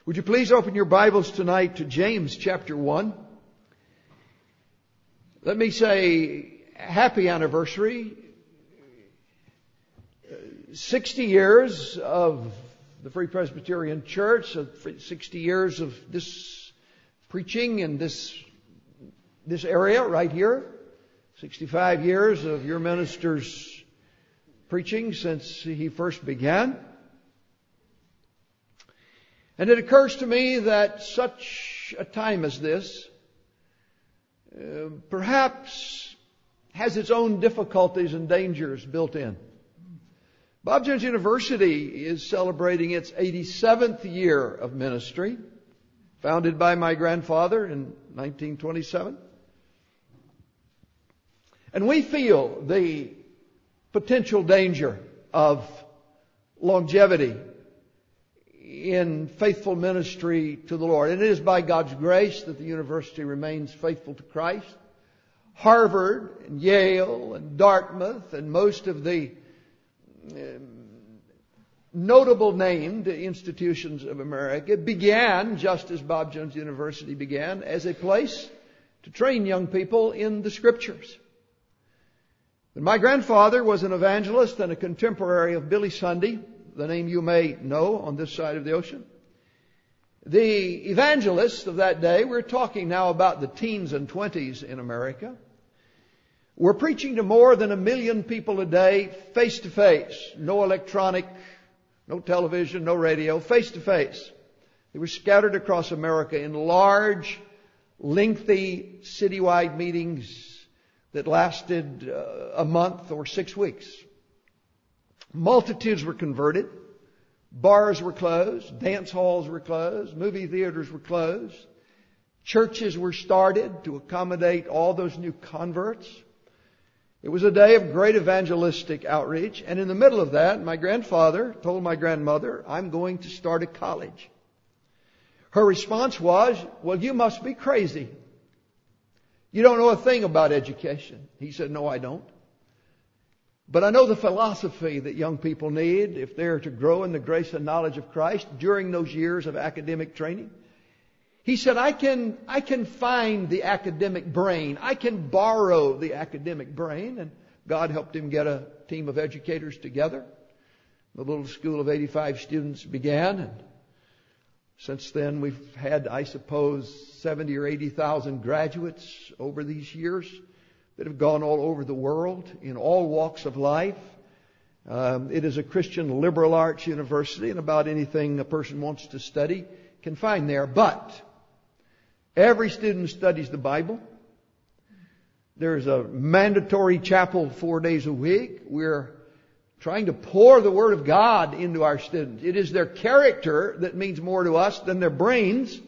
Would you please open your Bibles tonight to James chapter 1? Let me say happy anniversary. 60 years of the Free Presbyterian Church, 60 years of this preaching in this area right here. 65 years of your minister's preaching since he first began. And it occurs to me that such a time as this perhaps has its own difficulties and dangers built in. Bob Jones University is celebrating its 87th year of ministry, founded by my grandfather in 1927. And we feel the potential danger of longevity in faithful ministry to the Lord. And it is by God's grace that the university remains faithful to Christ. Harvard and Yale and Dartmouth and most of the notable named institutions of America began, just as Bob Jones University began, as a place to train young people in the Scriptures. But my grandfather was an evangelist and a contemporary of Billy Sunday, the name you may know on this side of the ocean. The evangelists of that day, we're talking now about the teens and 20s in America, were preaching to more than 1 million people a day, face to face. No electronic, no television, no radio, face to face. They were scattered across America in large, lengthy, citywide meetings that lasted a month or 6 weeks. Multitudes were converted. Bars were closed. Dance halls were closed. Movie theaters were closed. Churches were started to accommodate all those new converts. It was a day of great evangelistic outreach. And in the middle of that, my grandfather told my grandmother, "I'm going to start a college." Her response was, "Well, you must be crazy. You don't know a thing about education." He said, "No, I don't. But I know the philosophy that young people need if they're to grow in the grace and knowledge of Christ during those years of academic training." He said, I can find the academic brain. I can borrow the academic brain. And God helped him get a team of educators together. The little school of 85 students began. And since then, we've had, I suppose, 70 or 80,000 graduates over these years that have gone all over the world in all walks of life. It is a Christian liberal arts university, and about anything a person wants to study can find there. But every student studies the Bible. There's a mandatory chapel 4 days a week. We're trying to pour the Word of God into our students. It is their character that means more to us than their brains.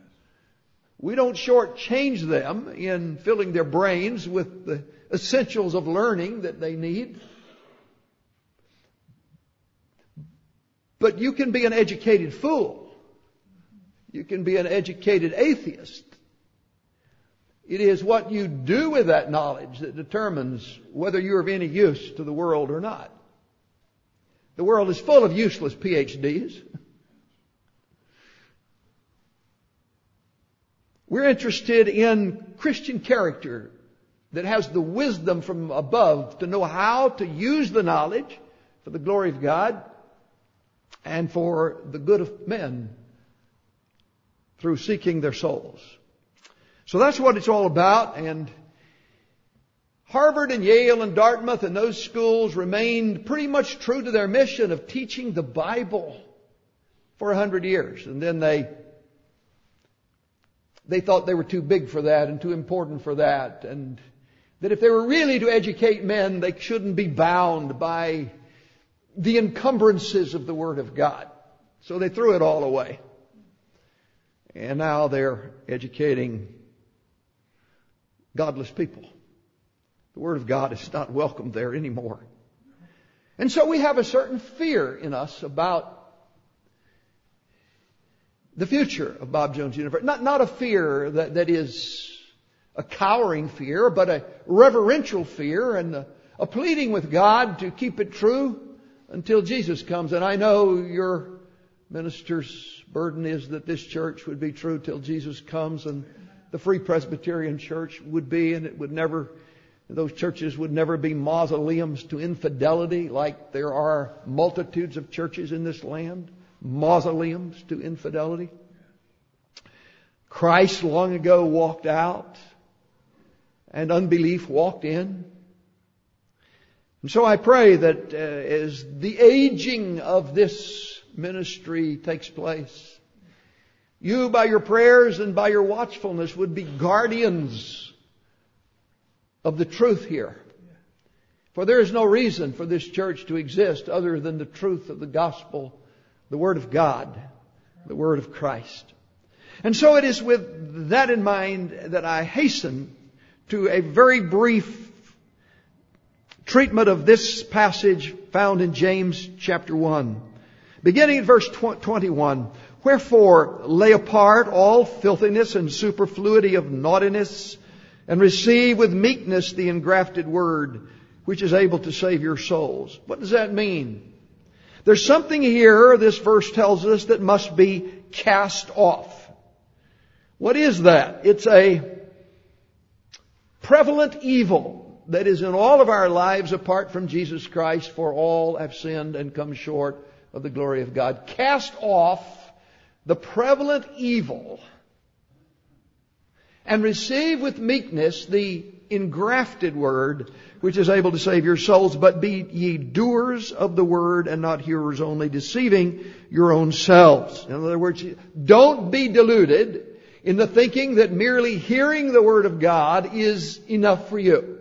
We don't shortchange them in filling their brains with the essentials of learning that they need. But you can be an educated fool. You can be an educated atheist. It is what you do with that knowledge that determines whether you're of any use to the world or not. The world is full of useless PhDs. We're interested in Christian character that has the wisdom from above to know how to use the knowledge for the glory of God and for the good of men through seeking their souls. So that's what it's all about. And Harvard and Yale and Dartmouth and those schools remained pretty much true to their mission of teaching the Bible for 100 years. And then they thought they were too big for that and too important for that. And that if they were really to educate men, they shouldn't be bound by the encumbrances of the Word of God. So they threw it all away. And now they're educating godless people. The Word of God is not welcome there anymore. And so we have a certain fear in us about the future of Bob Jones University. Not a fear that is a cowering fear, but a reverential fear and a pleading with God to keep it true until Jesus comes. And I know your Minister's burden is that this church would be true till Jesus comes, and the Free Presbyterian Church would be, and it would never, those churches would never be mausoleums to infidelity like there are multitudes of churches in this land, mausoleums to infidelity. Christ long ago walked out, and unbelief walked in. And so I pray that as the aging of this ministry takes place, you, by your prayers and by your watchfulness, would be guardians of the truth here. For there is no reason for this church to exist other than the truth of the gospel, the Word of God, the Word of Christ. And so it is with that in mind that I hasten to a very brief treatment of this passage found in James chapter 1. Beginning at verse 21. Wherefore lay apart all filthiness and superfluity of naughtiness, and receive with meekness the engrafted word, which is able to save your souls. What does that mean? There's something here, this verse tells us, that must be cast off. What is that? It's a prevalent evil that is in all of our lives apart from Jesus Christ, for all have sinned and come short of the glory of God. Cast off the prevalent evil and receive with meekness the engrafted word, which is able to save your souls. But be ye doers of the word and not hearers only, deceiving your own selves. In other words, don't be deluded in the thinking that merely hearing the word of God is enough for you.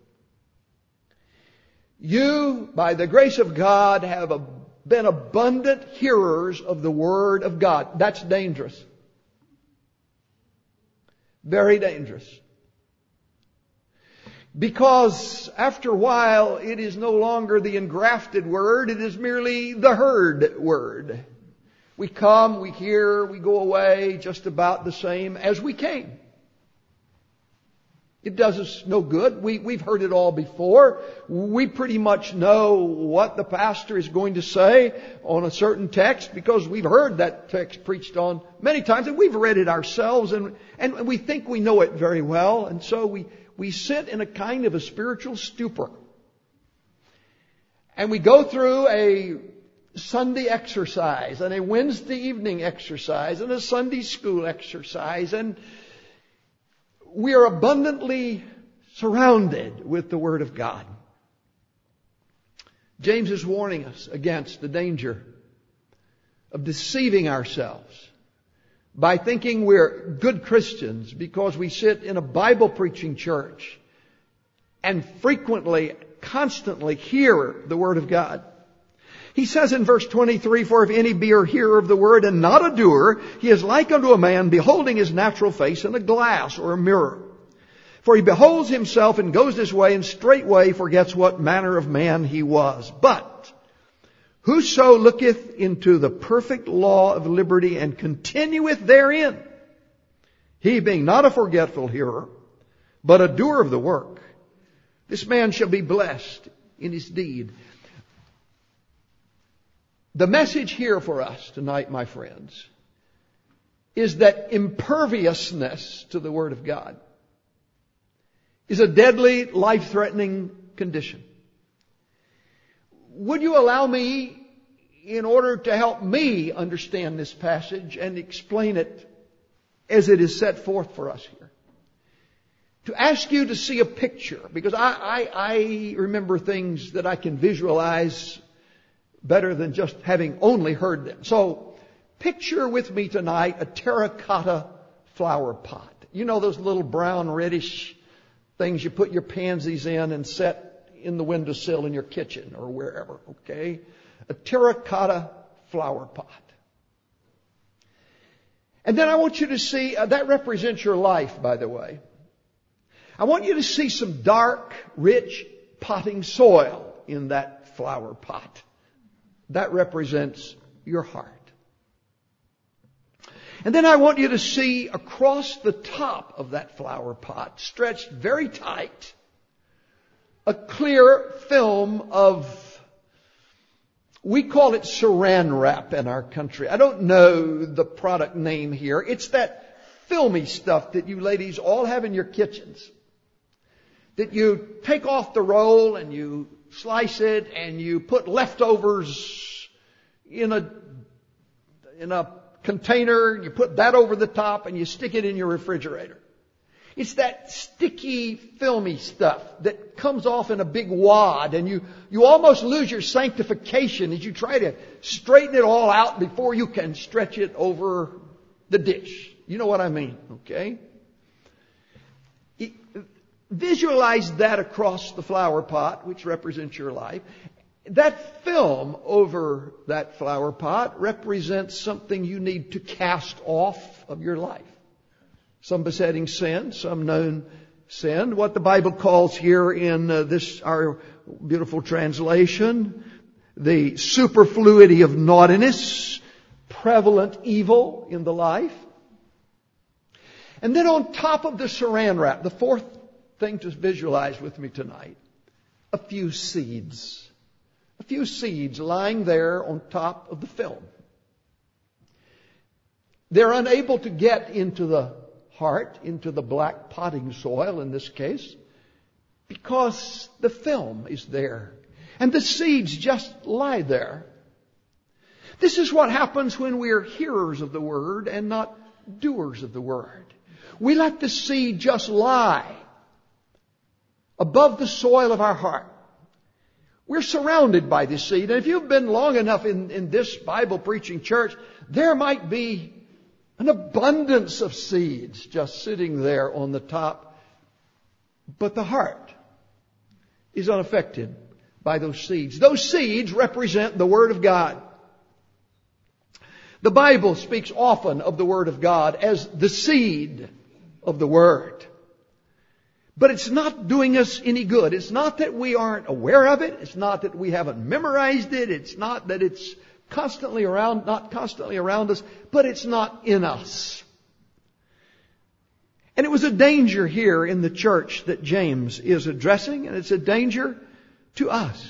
You, by the grace of God, have been abundant hearers of the Word of God. That's dangerous. Very dangerous. Because after a while, it is no longer the engrafted Word, it is merely the heard Word. We come, we hear, we go away just about the same as we came. It does us no good. We've heard it all before. We pretty much know what the pastor is going to say on a certain text because we've heard that text preached on many times, and we've read it ourselves, and we think we know it very well. And so we sit in a kind of a spiritual stupor. And we go through a Sunday exercise and a Wednesday evening exercise and a Sunday school exercise, and we are abundantly surrounded with the Word of God. James is warning us against the danger of deceiving ourselves by thinking we're good Christians because we sit in a Bible preaching church and frequently, constantly hear the Word of God. He says in verse 23, for if any be a hearer of the word and not a doer, he is like unto a man beholding his natural face in a glass or a mirror. For he beholds himself and goes his way, and straightway forgets what manner of man he was. But whoso looketh into the perfect law of liberty and continueth therein, he being not a forgetful hearer, but a doer of the work, this man shall be blessed in his deed. The message here for us tonight, my friends, is that imperviousness to the Word of God is a deadly, life-threatening condition. Would you allow me, in order to help me understand this passage and explain it as it is set forth for us here, to ask you to see a picture? Because I remember things that I can visualize better than just having only heard them. So, picture with me tonight a terracotta flower pot. You know those little brown, reddish things you put your pansies in and set in the windowsill in your kitchen or wherever, okay? A terracotta flower pot. And then I want you to see, that represents your life, by the way. I want you to see some dark, rich, potting soil in that flower pot. That represents your heart. And then I want you to see across the top of that flower pot, stretched very tight, a clear film of We call it saran wrap in our country. I don't know the product name here. It's that filmy stuff that you ladies all have in your kitchens. That you take off the roll and you slice it and you put leftovers in a container. You put that over the top and you stick it in your refrigerator. It's that sticky, filmy stuff that comes off in a big wad, and you almost lose your sanctification as you try to straighten it all out before you can stretch it over the dish. You know what I mean, okay? Visualize that across the flower pot, which represents your life. That film over that flower pot represents something you need to cast off of your life. Some besetting sin, some known sin. What the Bible calls here in this, our beautiful translation, the superfluity of naughtiness, prevalent evil in the life. And then on top of the saran wrap, the fourth thing to visualize with me tonight, a few seeds. A few seeds lying there on top of the film. They're unable to get into the heart, into the black potting soil in this case, because the film is there. And the seeds just lie there. This is what happens when we are hearers of the Word and not doers of the Word. We let the seed just lie above the soil of our heart. We're surrounded by this seed. And if you've been long enough in this Bible preaching church, there might be an abundance of seeds just sitting there on the top. But the heart is unaffected by those seeds. Those seeds represent the Word of God. The Bible speaks often of the Word of God as the seed of the Word. But it's not doing us any good. It's not that we aren't aware of it. It's not that we haven't memorized it. It's not that it's not constantly around us, but it's not in us. And it was a danger here in the church that James is addressing, and it's a danger to us.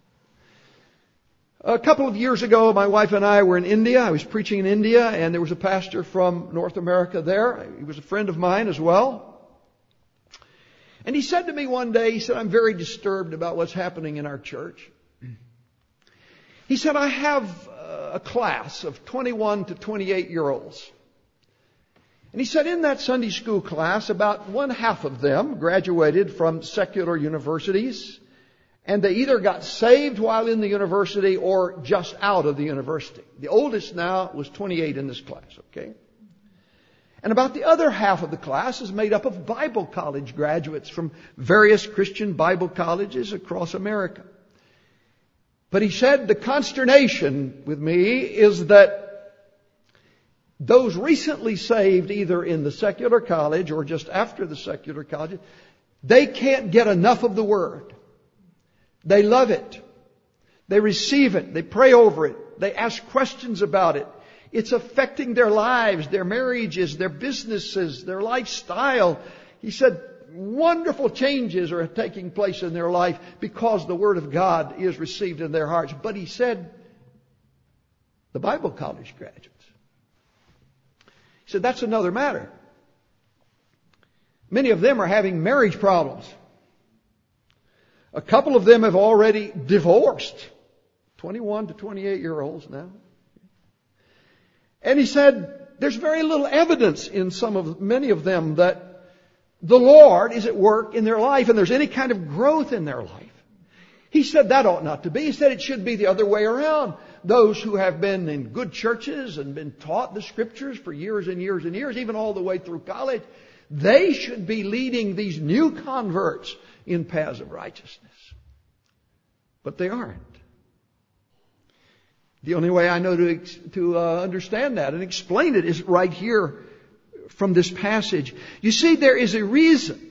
A couple of years ago, my wife and I were in India. I was preaching in India, and there was a pastor from North America there. He was a friend of mine as well. And he said to me one day, he said, "I'm very disturbed about what's happening in our church." He said, "I have a class of 21 to 28-year-olds. And he said, in that Sunday school class, about one half of them graduated from secular universities, and they either got saved while in the university or just out of the university. The oldest now was 28 in this class, okay? And about the other half of the class is made up of Bible college graduates from various Christian Bible colleges across America. But he said the consternation with me is that those recently saved, either in the secular college or just after the secular college, they can't get enough of the Word. They love it. They receive it. They pray over it. They ask questions about it. It's affecting their lives, their marriages, their businesses, their lifestyle." He said wonderful changes are taking place in their life because the Word of God is received in their hearts. But he said, the Bible college graduates. He said, that's another matter. Many of them are having marriage problems. A couple of them have already divorced. 21 to 28-year-olds now. And he said, there's very little evidence in many of them that the Lord is at work in their life and there's any kind of growth in their life. He said that ought not to be. He said it should be the other way around. Those who have been in good churches and been taught the Scriptures for years and years and years, even all the way through college, they should be leading these new converts in paths of righteousness. But they aren't. The only way I know to understand that and explain it is right here from this passage. You see, there is a reason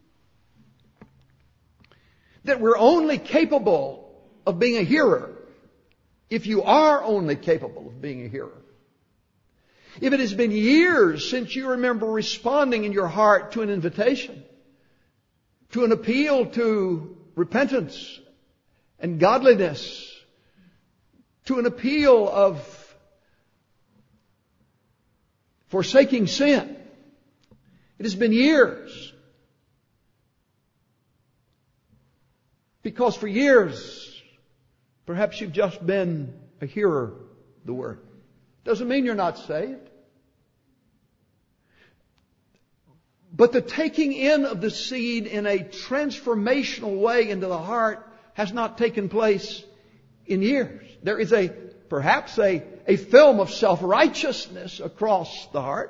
that we're only capable of being a hearer if you are only capable of being a hearer. If it has been years since you remember responding in your heart to an invitation, to an appeal to repentance and godliness, to an appeal of forsaking sin. It has been years. Because for years, perhaps you've just been a hearer of the Word. Doesn't mean you're not saved. But the taking in of the seed in a transformational way into the heart has not taken place in years. There is perhaps a film of self-righteousness across the heart.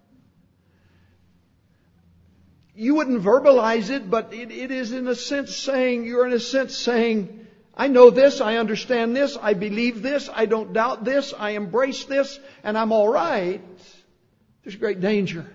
You wouldn't verbalize it, but it is you're in a sense saying, I know this, I understand this, I believe this, I don't doubt this, I embrace this, and I'm all right. There's great danger.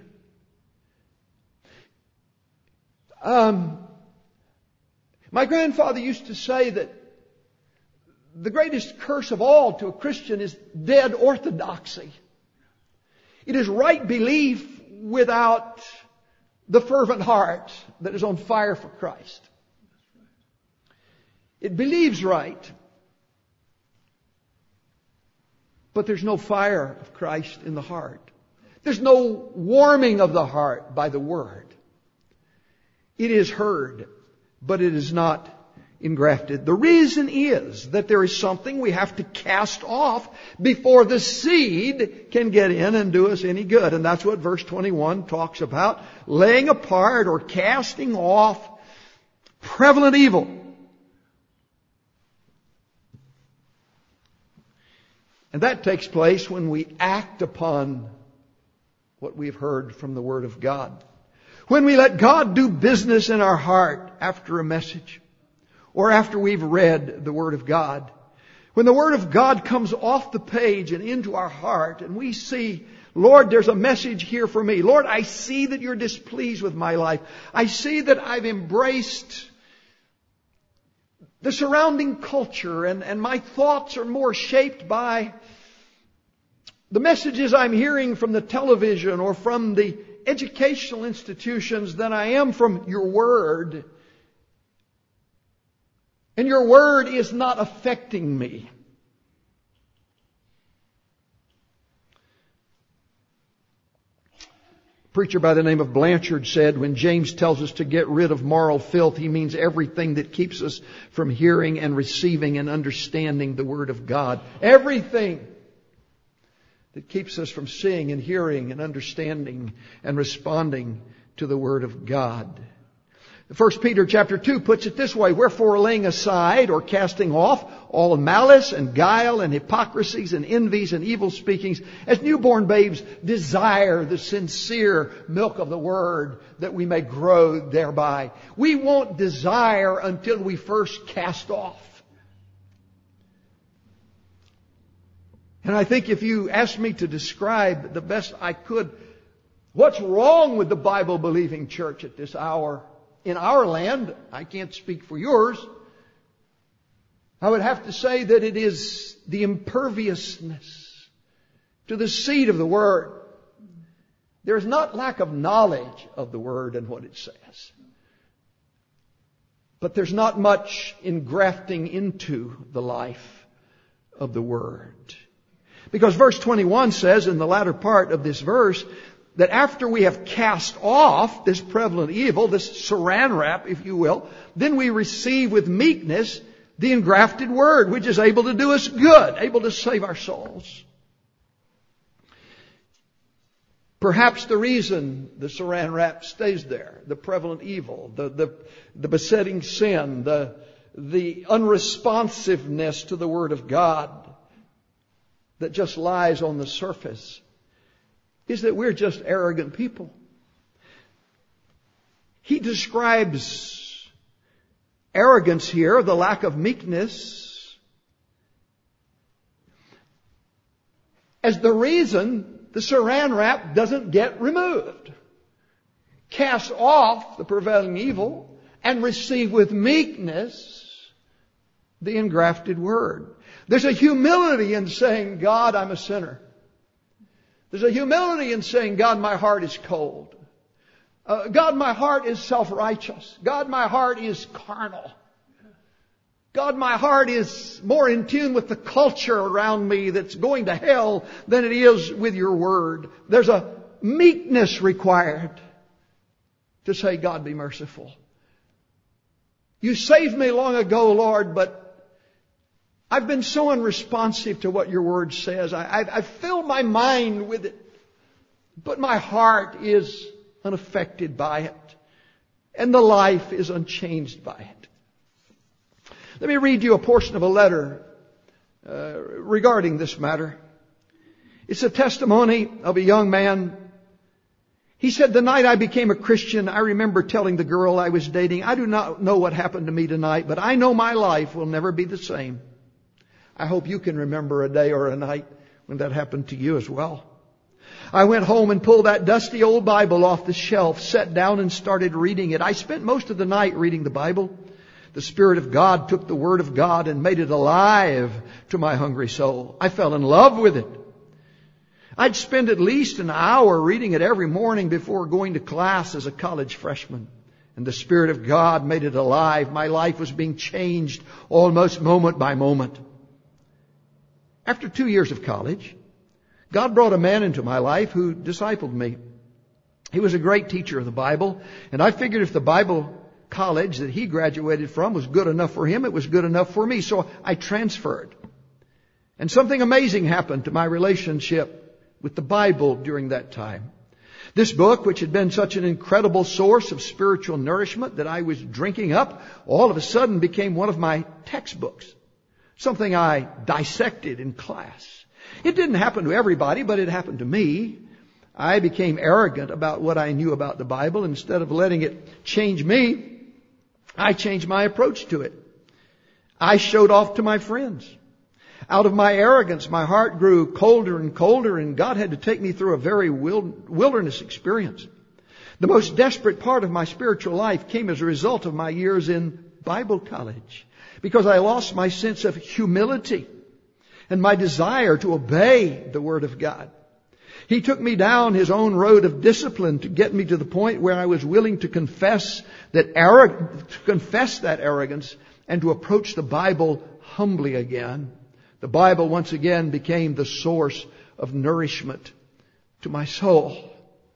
My grandfather used to say that the greatest curse of all to a Christian is dead orthodoxy. It is right belief without the fervent heart that is on fire for Christ. It believes right, but there's no fire of Christ in the heart. There's no warming of the heart by the Word. It is heard, but it is not engrafted. The reason is that there is something we have to cast off before the seed can get in and do us any good. And that's what verse 21 talks about. Laying apart or casting off prevalent evil. And that takes place when we act upon what we've heard from the Word of God. When we let God do business in our heart after a message or after we've read the Word of God. When the Word of God comes off the page and into our heart and we see, Lord, there's a message here for me. Lord, I see that you're displeased with my life. I see that I've embraced the surrounding culture and my thoughts are more shaped by the messages I'm hearing from the television or from the educational institutions than I am from your Word. And your Word is not affecting me. A preacher by the name of Blanchard said, when James tells us to get rid of moral filth, he means everything that keeps us from hearing and receiving and understanding the Word of God. Everything that keeps us from seeing and hearing and understanding and responding to the Word of God. 1 Peter chapter 2 puts it this way, wherefore laying aside or casting off all malice and guile and hypocrisies and envies and evil speakings, as newborn babes desire the sincere milk of the Word that we may grow thereby. We won't desire until we first cast off. And I think if you ask me to describe the best I could what's wrong with the Bible-believing church at this hour in our land, I can't speak for yours, I would have to say that it is the imperviousness to the seed of the Word. There's not lack of knowledge of the Word and what it says. But there's not much engrafting into the life of the Word. Because verse 21 says in the latter part of this verse that after we have cast off this prevalent evil, this saran wrap, if you will, then we receive with meekness the engrafted Word, which is able to do us good, able to save our souls. Perhaps the reason the saran wrap stays there, the prevalent evil, the besetting sin, the unresponsiveness to the Word of God that just lies on the surface, is that we're just arrogant people. He describes arrogance here, the lack of meekness, as the reason the saran wrap doesn't get removed. Cast off the prevailing evil and receive with meekness the engrafted Word. There's a humility in saying, God, I'm a sinner. There's a humility in saying, God, my heart is cold. God, my heart is self-righteous. God, my heart is carnal. God, my heart is more in tune with the culture around me that's going to hell than it is with your word. There's a meekness required to say, God, be merciful. You saved me long ago, Lord, but I've been so unresponsive to what your word says. I've filled my mind with it, but my heart is unaffected by it, and the life is unchanged by it. Let me read you a portion of a letter regarding this matter. It's a testimony of a young man. He said, the night I became a Christian, I remember telling the girl I was dating, I do not know what happened to me tonight, but I know my life will never be the same. I hope you can remember a day or a night when that happened to you as well. I went home and pulled that dusty old Bible off the shelf, sat down and started reading it. I spent most of the night reading the Bible. The Spirit of God took the Word of God and made it alive to my hungry soul. I fell in love with it. I'd spend at least an hour reading it every morning before going to class as a college freshman. And the Spirit of God made it alive. My life was being changed almost moment by moment. After 2 years of college, God brought a man into my life who discipled me. He was a great teacher of the Bible, and I figured if the Bible college that he graduated from was good enough for him, it was good enough for me. So I transferred. And something amazing happened to my relationship with the Bible during that time. This book, which had been such an incredible source of spiritual nourishment that I was drinking up, all of a sudden became one of my textbooks. Something I dissected in class. It didn't happen to everybody, but it happened to me. I became arrogant about what I knew about the Bible. Instead of letting it change me, I changed my approach to it. I showed off to my friends. Out of my arrogance, my heart grew colder and colder, and God had to take me through a very wilderness experience. The most desperate part of my spiritual life came as a result of my years in Bible college, because I lost my sense of humility and my desire to obey the Word of God. He took me down his own road of discipline to get me to the point where I was willing to confess that arrogance and to approach the Bible humbly again. The Bible once again became the source of nourishment to my soul.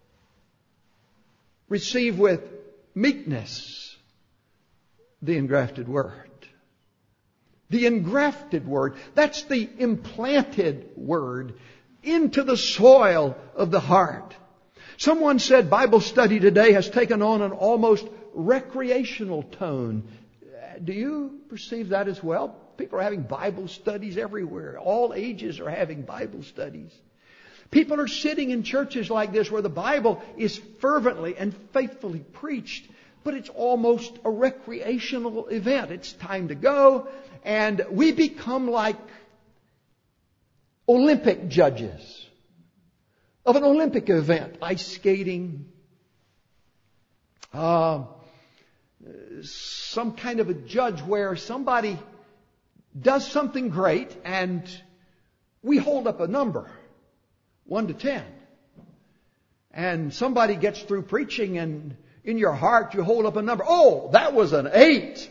Receive with meekness the engrafted Word. The engrafted Word, that's the implanted Word into the soil of the heart. Someone said Bible study today has taken on an almost recreational tone. Do you perceive that as well? People are having Bible studies everywhere. All ages are having Bible studies. People are sitting in churches like this where the Bible is fervently and faithfully preached, but it's almost a recreational event. It's time to go, and we become like Olympic judges of an Olympic event, ice skating, some kind of a judge where somebody does something great and we hold up a number, 1 to 10. And somebody gets through preaching and in your heart you hold up a number. Oh, that was an 8.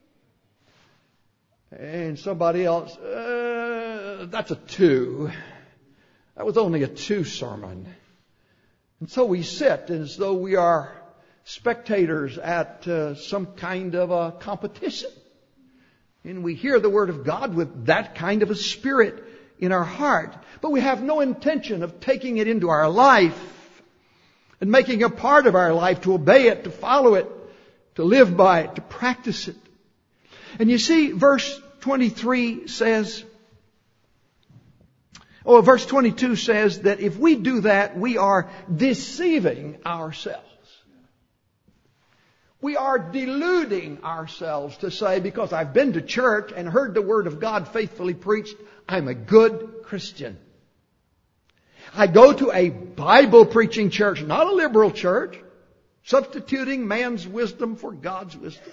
And somebody else, that's a 2. That was only a 2 sermon. And so we sit as though we are spectators at some kind of a competition. And we hear the Word of God with that kind of a spirit in our heart. But we have no intention of taking it into our life and making a part of our life, to obey it, to follow it, to live by it, to practice it. And you see, verse 22 says that if we do that, we are deceiving ourselves. We are deluding ourselves to say, because I've been to church and heard the Word of God faithfully preached, I'm a good Christian. I go to a Bible preaching church, not a liberal church, substituting man's wisdom for God's wisdom.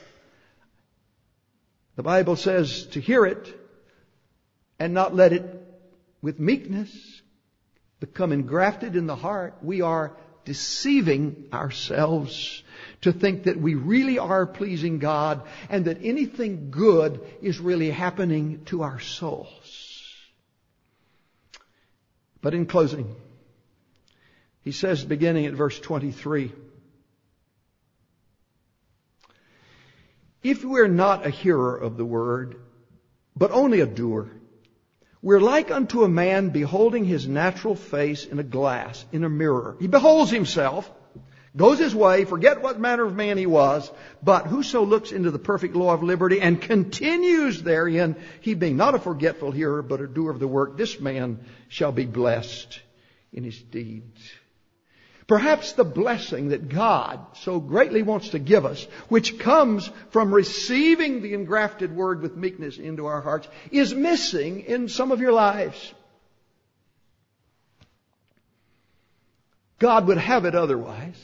The Bible says to hear it and not let it with meekness become engrafted in the heart. We are deceiving ourselves to think that we really are pleasing God and that anything good is really happening to our souls. But in closing, he says, beginning at verse 23, if we're not a hearer of the word, but only a doer, we're like unto a man beholding his natural face in a glass, in a mirror. He beholds himself, goes his way, forget what manner of man he was, but whoso looks into the perfect law of liberty and continues therein, he being not a forgetful hearer, but a doer of the work, this man shall be blessed in his deeds. Perhaps the blessing that God so greatly wants to give us, which comes from receiving the engrafted word with meekness into our hearts, is missing in some of your lives. God would have it otherwise.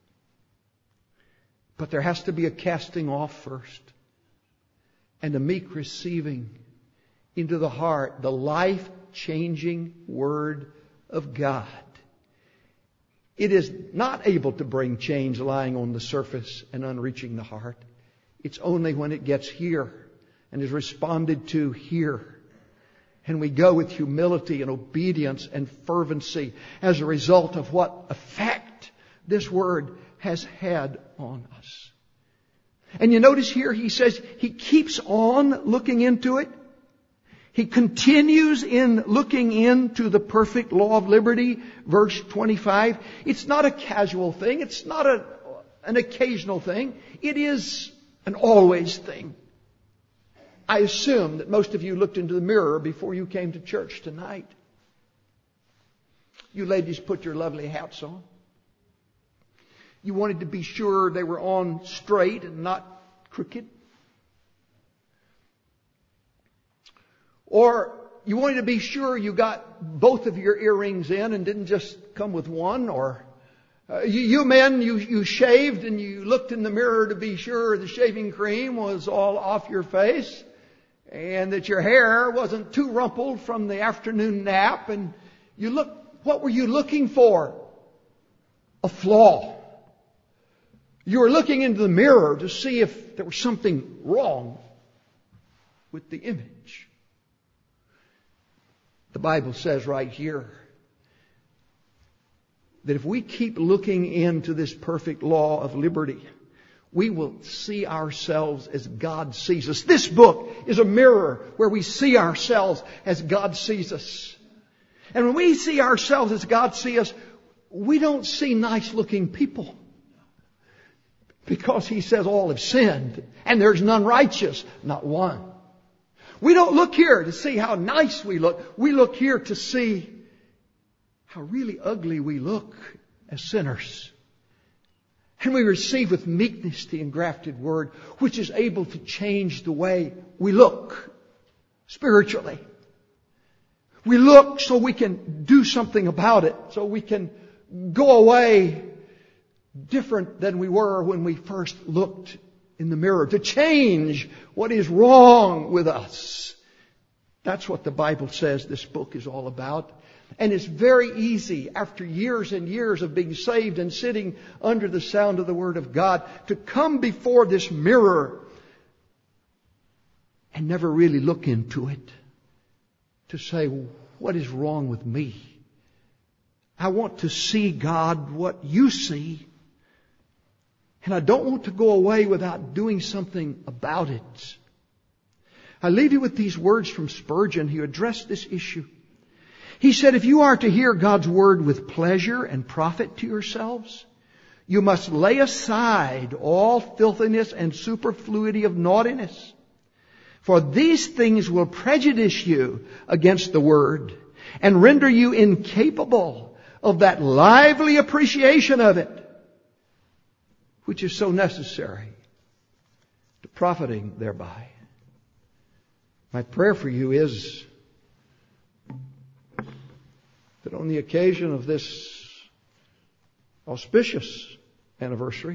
But there has to be a casting off first, and a meek receiving into the heart the life-changing Word of God. It is not able to bring change lying on the surface and unreaching the heart. It's only when it gets here and is responded to here. And we go with humility and obedience and fervency as a result of what effect this Word has had on us. And you notice here he says he keeps on looking into it. He continues in looking into the perfect law of liberty, verse 25. It's not a casual thing. It's not an occasional thing. It is an always thing. I assume that most of you looked into the mirror before you came to church tonight. You ladies put your lovely hats on. You wanted to be sure they were on straight and not crooked. Or you wanted to be sure you got both of your earrings in and didn't just come with one. Or you men, you shaved and you looked in the mirror to be sure the shaving cream was all off your face and that your hair wasn't too rumpled from the afternoon nap. And what were you looking for? A flaw. You were looking into the mirror to see if there was something wrong with the image. The Bible says right here that if we keep looking into this perfect law of liberty, we will see ourselves as God sees us. This book is a mirror where we see ourselves as God sees us. And when we see ourselves as God sees us, we don't see nice looking people. Because He says all have sinned and there's none righteous, not one. We don't look here to see how nice we look. We look here to see how really ugly we look as sinners. And we receive with meekness the engrafted Word, which is able to change the way we look spiritually. We look so we can do something about it, so we can go away different than we were when we first looked in the mirror, to change what is wrong with us. That's what the Bible says this book is all about. And it's very easy, after years and years of being saved and sitting under the sound of the Word of God, to come before this mirror and never really look into it. To say, what is wrong with me? I want to see, God, what you see. And I don't want to go away without doing something about it. I leave you with these words from Spurgeon, who addressed this issue. He said, if you are to hear God's Word with pleasure and profit to yourselves, you must lay aside all filthiness and superfluity of naughtiness. For these things will prejudice you against the Word and render you incapable of that lively appreciation of it, which is so necessary to profiting thereby. My prayer for you is that on the occasion of this auspicious anniversary,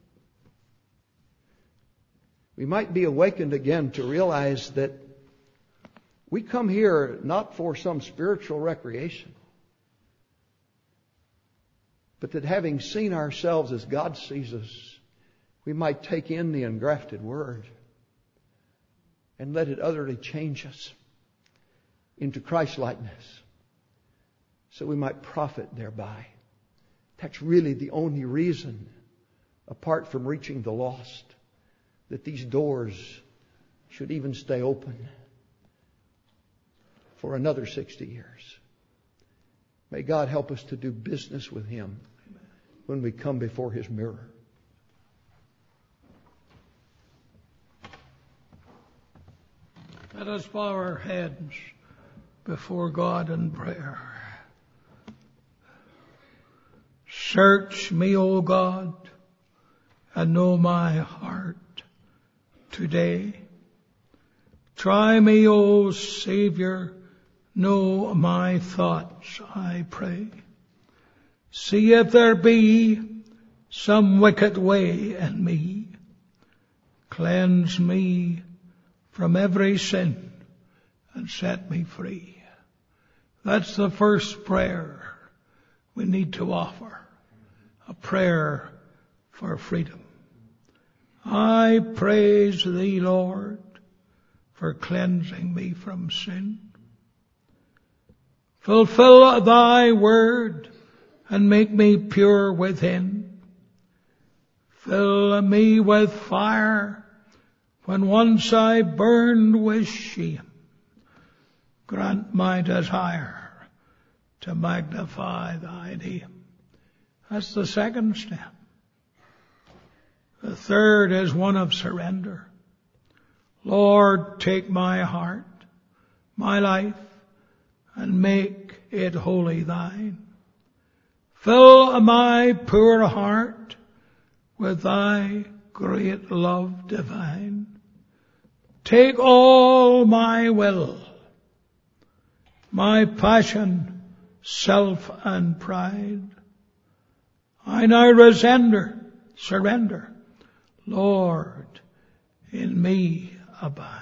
we might be awakened again to realize that we come here not for some spiritual recreation, but that having seen ourselves as God sees us, we might take in the engrafted Word and let it utterly change us into Christ-likeness, so we might profit thereby. That's really the only reason, apart from reaching the lost, that these doors should even stay open for another 60 years. May God help us to do business with Him when we come before His mirror. Let us bow our heads before God in prayer. Search me, O God, and know my heart today. Try me, O Savior, know my thoughts, I pray. See if there be some wicked way in me. Cleanse me from every sin and set me free. That's the first prayer we need to offer. A prayer for freedom. I praise Thee, Lord, for cleansing me from sin. Fulfill Thy word and make me pure within. Fill me with fire when once I burned with shame. Grant my desire to magnify Thy name. That's the second step. The third is one of surrender. Lord, take my heart, my life, and make it wholly Thine. Fill my poor heart with Thy great love divine. Take all my will, my passion, self and pride. I now surrender. Lord, in me abide.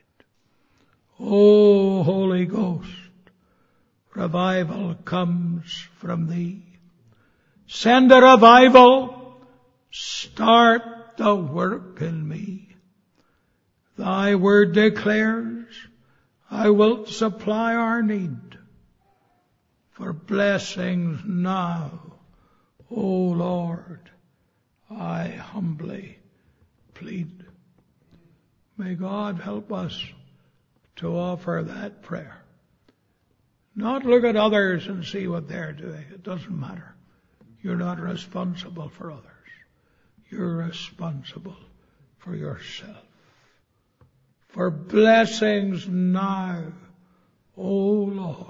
O Holy Ghost, revival comes from Thee. Send a revival, start the work in me. Thy word declares, I will supply our need. For blessings now, O Lord, I humbly plead. May God help us to offer that prayer. Not look at others and see what they're doing. It doesn't matter. You're not responsible for others. You're responsible for yourself. For blessings now, O Lord,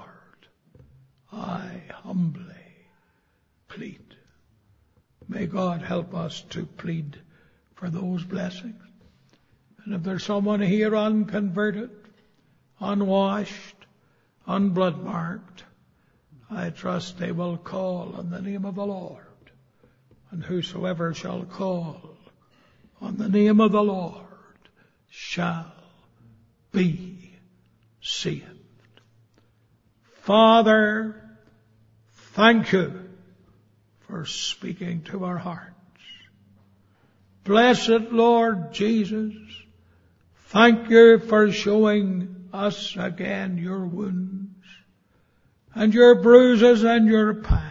I humbly plead. May God help us to plead for those blessings. And if there's someone here unconverted, unwashed, unblood-marked, I trust they will call on the name of the Lord. And whosoever shall call on the name of the Lord shall be saved. Father, thank You for speaking to our hearts. Blessed Lord Jesus, thank You for showing us again Your wounds and Your bruises and Your pangs.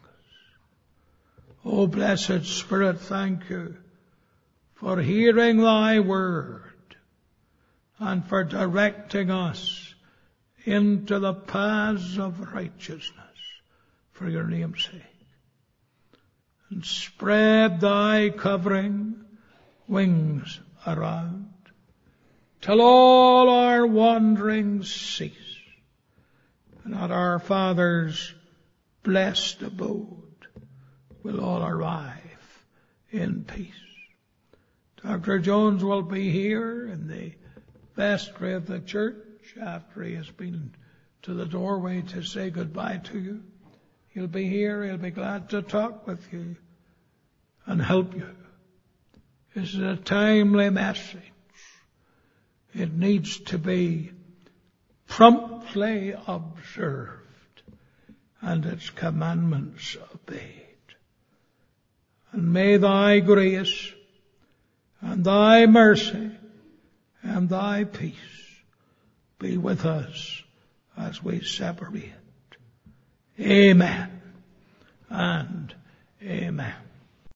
O blessed Spirit, thank You for hearing Thy word and for directing us into the paths of righteousness for Your name's sake. And spread Thy covering wings around till all our wanderings cease, and at our Father's blessed abode will all arrive in peace. Dr. Jones will be here in the vestry of the church after he has been to the doorway to say goodbye to you. He'll be here. He'll be glad to talk with you and help you. This is a timely message. It needs to be promptly observed and its commandments obeyed. And may Thy grace and thy mercy and thy peace be with us as we separate. Amen and